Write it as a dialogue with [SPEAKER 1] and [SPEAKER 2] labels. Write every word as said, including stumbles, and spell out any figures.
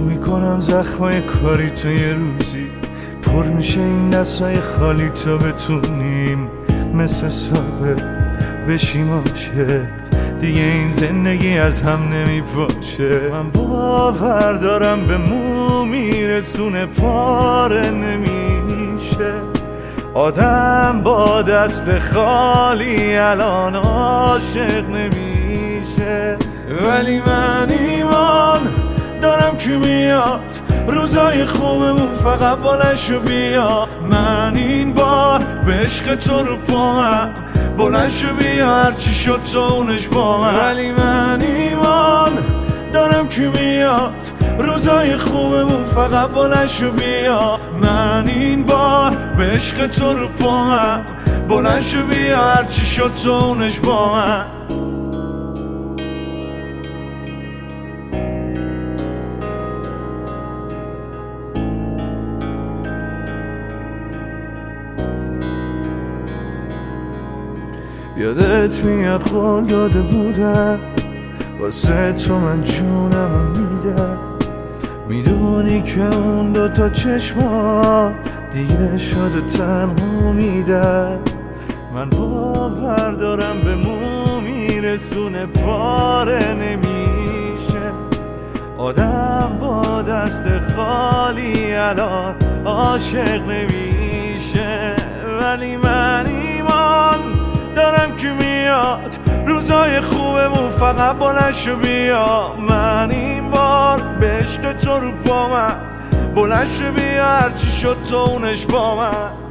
[SPEAKER 1] میکنم زخمای کاری تو یه روزی پر میشه این دستای خالی تا بتونیم مثل سابق بشیم عاشق. دیگه این زندگی از هم نمیپاشه. من باور دارم به مو میرسونه پاره نمیشه. آدم با دست خالی الان عاشق نمیشه. ولی من ایمان دارم که میاد روزای خوبمون فقط بلنشو بیا. من این بار به عشق تو رو پامم بلنشو بیا هرچی شد تو اونش با من. ولی من ایمان دارم که میاد روزای خوبمون فقط بلنشو بیا. من این بار به عشق تو رو پامم بلنشو بیا هرچی شد تو اونش با من. یادت میاد قول داده بودم واسه تو من جونمو میدم. میدونی که اون دوتا چشما دیگه شده تنها میدم. من باور دارم به مو میرسونه پاره نمیشه. آدم با دست خالی الان عاشق نمیشه. ولی من ایمان دارم که میاد روزای خوبمون فقط بلنشو بیا. من این بار به عشق تو رو پامم بلنشو بیا هرچی شد تو اونش با من.